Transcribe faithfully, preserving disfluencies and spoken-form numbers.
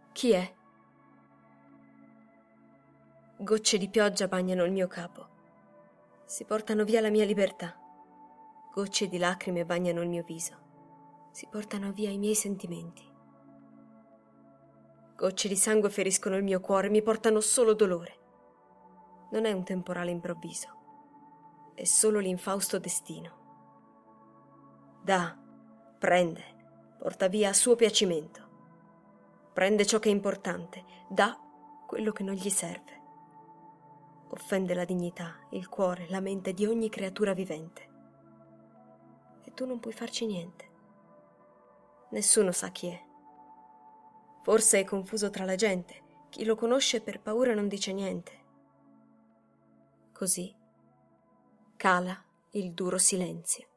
Chi è? Gocce di pioggia bagnano il mio capo. Si portano via la mia libertà. Gocce di lacrime bagnano il mio viso. Si portano via i miei sentimenti. Gocce di sangue feriscono il mio cuore, mi portano solo dolore. Non è un temporale improvviso. È solo l'infausto destino. Dà, prende, porta via a suo piacimento. Prende ciò che è importante, dà quello che non gli serve. Offende la dignità, il cuore, la mente di ogni creatura vivente. E tu non puoi farci niente. Nessuno sa chi è. Forse è confuso tra la gente. Chi lo conosce per paura non dice niente. Così cala il duro silenzio.